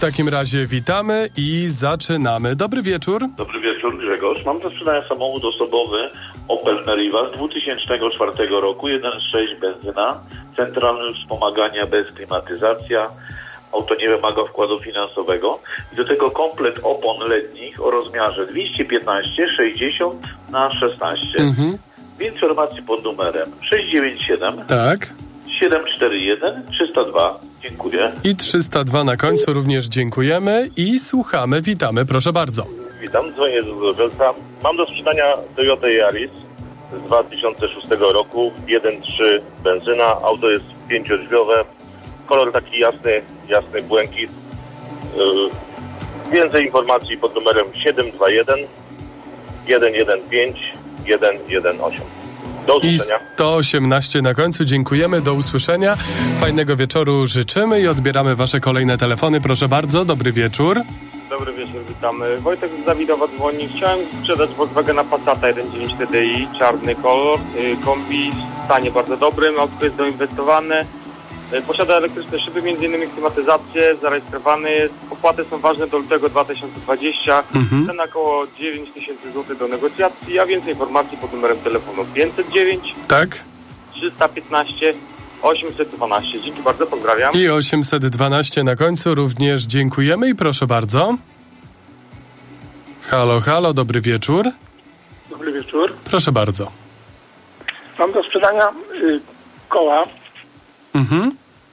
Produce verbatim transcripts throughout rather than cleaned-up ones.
takim razie witamy i zaczynamy. Dobry wieczór. Dobry wieczór, Grzegorz. Mam do sprzedania samochód osobowy Opel Meriva z dwa tysiące czwartego roku, jeden przecinek sześć benzyna, centralne wspomagania bez klimatyzacja, auto nie wymaga wkładu finansowego i do tego komplet opon letnich o rozmiarze dwieście piętnaście sześćdziesiąt na szesnaście. Mhm. Informacji pod numerem sześć dziewięć siedem Tak. siedem cztery jeden trzysta dwa. Dziękuję. I trzysta dwa na końcu również dziękujemy i słuchamy, witamy, proszę bardzo. Witam, dzwonię z Zgorzelca. Mam do sprzedania Toyota Yaris z dwa tysiące szóstego roku, jeden przecinek trzy benzyna, auto jest pięciodrzwiowe, kolor taki jasny, jasny błękit. Yy, więcej informacji pod numerem siedem dwa jeden jeden jeden pięć jeden jeden osiem. Do I usłyszenia. sto osiemnaście na końcu, dziękujemy, do usłyszenia. Fajnego wieczoru życzymy i odbieramy wasze kolejne telefony. Proszę bardzo, dobry wieczór. Dobry wieczór, witamy. Wojtek z Dawidowa dzwoni. Chciałem sprzedać Volkswagena Passata jeden przecinek dziewięć T D I, czarny kolor, yy, kombi w stanie bardzo dobrym, auto jest doinwestowane, yy, posiada elektryczne szyby, między innymi klimatyzację, zarejestrowany jest, opłaty są ważne do lutego dwa tysiące dwudziestego, Mhm. cena około dziewięć tysięcy złotych do negocjacji, a więcej informacji pod numerem telefonu pięćset dziewięć Tak. trzysta piętnaście osiemset dwanaście. Dzięki bardzo, pozdrawiam. I osiemset dwanaście na końcu również dziękujemy i proszę bardzo. Halo, halo, dobry wieczór. Dobry wieczór. Proszę bardzo. Mam do sprzedania y, koła Mhm.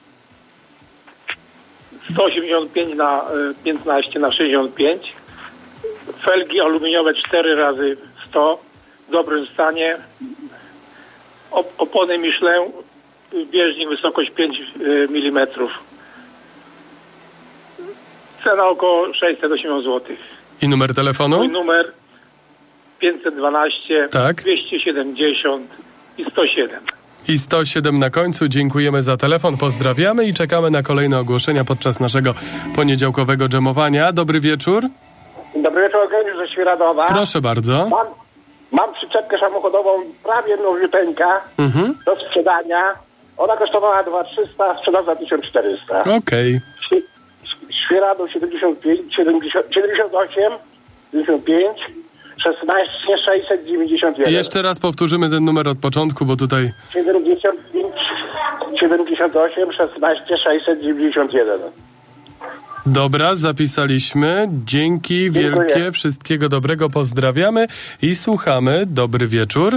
sto osiemdziesiąt pięć na y, piętnaście na sześćdziesiąt pięć. Felgi aluminiowe cztery razy sto w dobrym stanie. Op- opony Michelin, bieżnik wysokość pięć milimetrów. Cena około sześćset osiemdziesiąt złotych. I numer telefonu? Mój numer pięćset dwanaście Tak. dwieście siedemdziesiąt i sto siedem. I sto siedem na końcu. Dziękujemy za telefon, pozdrawiamy i czekamy na kolejne ogłoszenia podczas naszego poniedziałkowego dżemowania. Dobry wieczór. Dobry wieczór, Eugeniusz ze Świeradowa. Proszę bardzo. Mam, mam przyczepkę samochodową prawie nowiuteńka Mhm. do sprzedania. Ona kosztowała dwa tysiące trzysta, sprzedam za tysiąc czterysta. Okej. Świ- Świeradów siedemdziesiąt pięć, siedemdziesiąt, siedemdziesiąt osiem, siedemdziesiąt pięć, szesnaście sześćset dziewięćdziesiąt jeden. Jeszcze raz powtórzymy ten numer od początku, bo tutaj... siedemdziesiąt pięć, siedemdziesiąt osiem, szesnaście sześćset dziewięćdziesiąt jeden. Dobra, zapisaliśmy. Dzięki Dziękuję. wielkie, wszystkiego dobrego, pozdrawiamy i słuchamy. Dobry wieczór.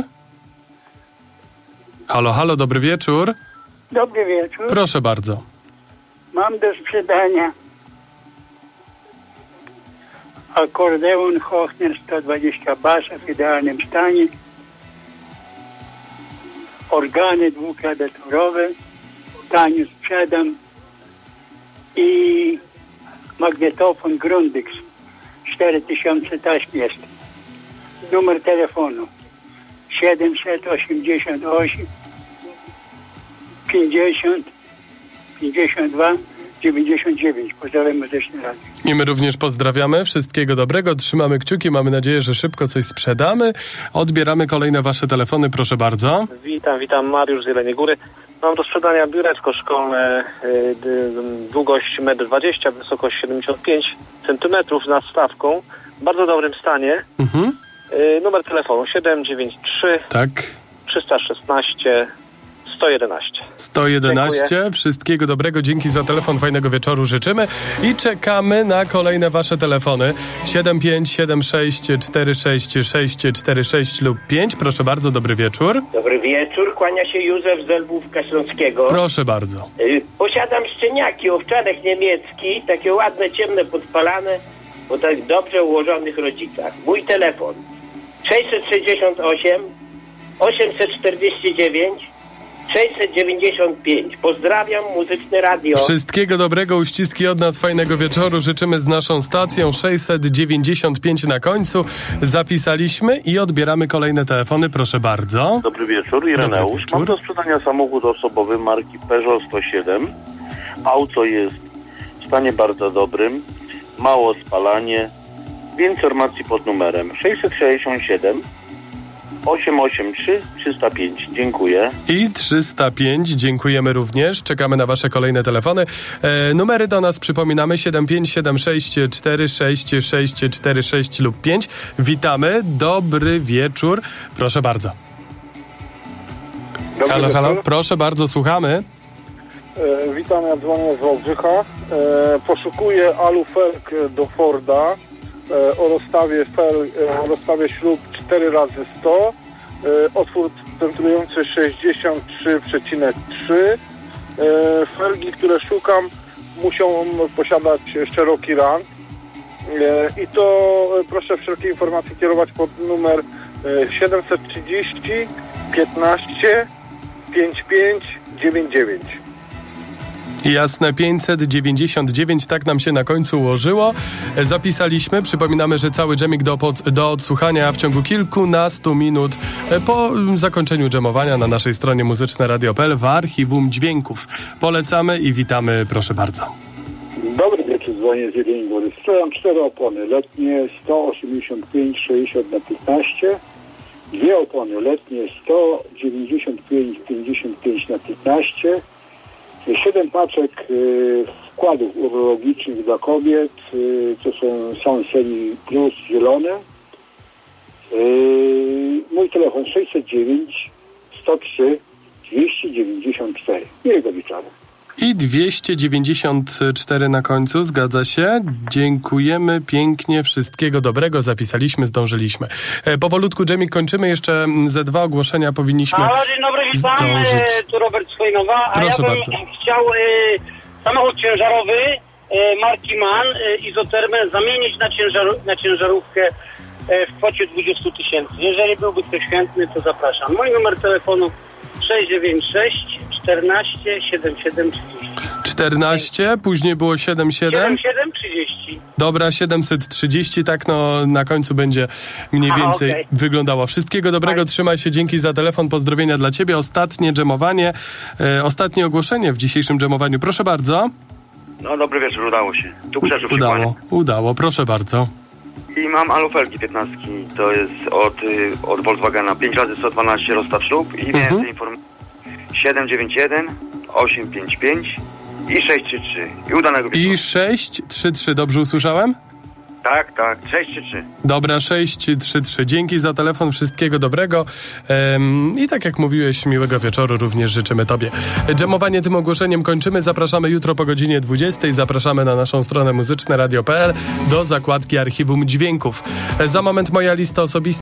Halo, halo, dobry wieczór. Dobry wieczór. Proszę bardzo. Mam do sprzedania akordeon Hochner sto dwadzieścia basza w idealnym stanie, organy dwuklawiaturowe, tanio sprzedam i magnetofon Grundig cztery tysiące taśm jest. Numer telefonu siedemset osiemdziesiąt osiem pięćdziesiąt pięćdziesiąt dwa dziewięćdziesiąt dziewięć. Pozdrawiam muzyczny radio. I my również pozdrawiamy. Wszystkiego dobrego. Trzymamy kciuki. Mamy nadzieję, że szybko coś sprzedamy. Odbieramy kolejne wasze telefony. Proszę bardzo. Witam, witam, Mariusz z Jeleniej Góry. Mam do sprzedania biureczko szkolne, y, d, długość metr dwadzieścia, wysokość siedemdziesiąt pięć centymetrów z nadstawką, w bardzo dobrym stanie. Mhm. Y, numer telefonu siedem dziewięć trzy Tak. trzysta szesnaście sto jedenaście. sto jedenaście. Dziękuję. Wszystkiego dobrego. Dzięki za telefon. Fajnego wieczoru życzymy. I czekamy na kolejne wasze telefony. siedem pięć siedem sześć cztery sześć sześć cztery sześć lub pięć. Proszę bardzo. Dobry wieczór. Dobry wieczór, kłania się Józef z Elbówka Śląskiego. Proszę bardzo. Y, Posiadam szczeniaki, owczarek niemiecki, takie ładne, ciemne, podpalane, po tak dobrze ułożonych rodzicach. Mój telefon sześćset sześćdziesiąt osiem osiemset czterdzieści dziewięć sześćset dziewięćdziesiąt pięć. Pozdrawiam, muzyczne radio. Wszystkiego dobrego, uściski od nas, fajnego wieczoru życzymy z naszą stacją. Sześćset dziewięćdziesiąt pięć na końcu zapisaliśmy i odbieramy kolejne telefony, proszę bardzo. Dobry wieczór, Ireneusz. Dobry wieczór. Mam do sprzedania samochód osobowy marki Peugeot sto siedem. Auto jest w stanie bardzo dobrym, mało spalanie. Więcej informacji pod numerem sześćset sześćdziesiąt siedem osiem osiem trzy trzysta pięć. Dziękuję. I trzysta pięć, dziękujemy również. Czekamy na wasze kolejne telefony. E, numery do nas przypominamy siedem pięć siedem sześć cztery sześć sześć cztery sześć lub pięć. Witamy, dobry wieczór. Proszę bardzo. Dobry halo, wieczór. halo, proszę bardzo, słuchamy. E, witam, ja dzwonię z Wałbrzycha. E, poszukuję alufelg do Forda e, o rozstawie fel, e, o rozstawie śrub cztery razy sto, e, otwór centrujący sześćdziesiąt trzy przecinek trzy. E, felgi, które szukam, muszą posiadać szeroki rand. E, I to e, proszę wszelkie informacje kierować pod numer e, siedemset trzydzieści piętnaście pięćdziesiąt pięć dziewięćdziesiąt dziewięć. Jasne, pięćset dziewięćdziesiąt dziewięć, tak nam się na końcu ułożyło. Zapisaliśmy, przypominamy, że cały dżemik do, pod, do odsłuchania w ciągu kilkunastu minut po zakończeniu dżemowania na naszej stronie muzyczne radio kropka p l w archiwum dźwięków. Polecamy i witamy, proszę bardzo. Dobry wieczór, dzwonię z Jeleni Góry. Strzelam cztery opony letnie sto osiemdziesiąt pięć sześćdziesiąt na piętnaście, dwie opony letnie sto dziewięćdziesiąt pięć pięćdziesiąt pięć na piętnaście, siedem paczek y, wkładów urologicznych dla kobiet, y, to są Sanseli Plus zielone. Y, mój telefon sześćset dziewięć sto trzy dwieście dziewięćdziesiąt cztery. Miłego wieczoru. I dwieście dziewięćdziesiąt cztery na końcu, zgadza się. Dziękujemy pięknie, wszystkiego dobrego, zapisaliśmy, zdążyliśmy. E, powolutku, Dżemik, kończymy, jeszcze ze dwa ogłoszenia powinniśmy Halo, dzień dobry, witam, zdążyć. e, tu Robert z Chojnowa, a Proszę ja bym bardzo. chciał e, samochód ciężarowy e, marki MAN, e, izotermę zamienić na, ciężar, na ciężarówkę e, w kwocie dwadzieścia tysięcy. Jeżeli byłby ktoś chętny, to zapraszam. Mój numer telefonu sześć dziewięć sześć czternaście siedemdziesiąt siedem trzydzieści. czternaście, później było siedem siedem. siedemdziesiąt siedem trzydzieści. Dobra, siedemset trzydzieści, tak no na końcu będzie mniej Aha, więcej okay. wyglądało. Wszystkiego dobrego, Fajnie. trzymaj się, dzięki za telefon, pozdrowienia dla ciebie. Ostatnie dżemowanie, e, ostatnie ogłoszenie w dzisiejszym dżemowaniu. Proszę bardzo. No dobry wieczór, udało się. Tu Krzysztof się Udało, kłania. udało, proszę bardzo. I mam alufelgi piętnastki, to jest od, y, od Volkswagena pięć razy sto dwanaście rozstaw śrub i Mhm. więcej informacji siedem dziewięć jeden osiem pięć pięć i sześć trzy trzy. I udanego wieczoru. I sześć trzy trzy, dobrze usłyszałem? Tak, tak, sześć trzy trzy. Dobra, sześć trzy trzy. Dzięki za telefon, wszystkiego dobrego. Ehm, I tak jak mówiłeś, miłego wieczoru również życzymy tobie. Dżemowanie tym ogłoszeniem kończymy. Zapraszamy jutro po godzinie dwudziestej. Zapraszamy na naszą stronę muzyczne radio kropka p l do zakładki archiwum dźwięków. Za moment moja lista osobista.